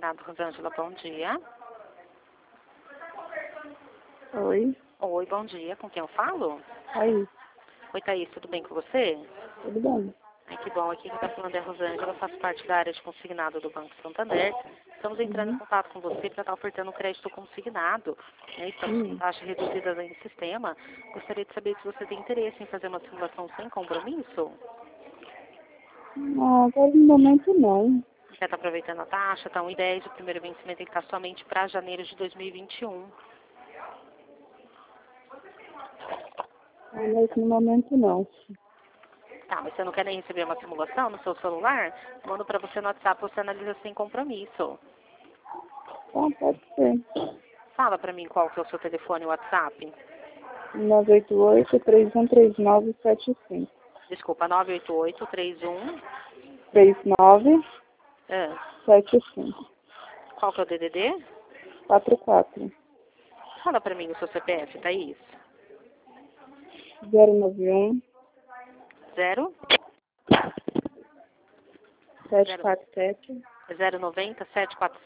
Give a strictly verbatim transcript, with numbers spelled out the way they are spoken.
Consignado, Rosângela, bom dia. Oi. Oi, bom dia. Com quem eu falo? Aí, Oi, Thaís, tudo bem com você? tudo bem? Ai, que bom. Aqui que está falando é a Rosângela, faço parte da área de consignado do Banco Santander. Estamos entrando em Uhum. contato com você para estar ofertando um crédito consignado. Né? Estamos com Hum. taxa reduzida aí no sistema. Gostaria de saber se você tem interesse em fazer uma simulação sem compromisso. Não, agora no momento não. Quer estar aproveitando a taxa? Tá um e dez, o primeiro vencimento tem que estar somente para janeiro de dois mil e vinte e um. Ah, mas no momento não. Tá, mas você não quer nem receber uma simulação no seu celular? Mando para você no WhatsApp, você analisa sem compromisso. Tá, pode ser. Fala para mim qual que é o seu telefone e WhatsApp. nove oito oito, três um três nove, sete cinco. Desculpa, nove oito oito, três um. três nove, Ah, sete cinco. qual que é o D D D? quatro quatro. Fala para mim o seu C P F, Thaís. zero nove um, Zero? sete quatro sete. Zero noventa sete quatro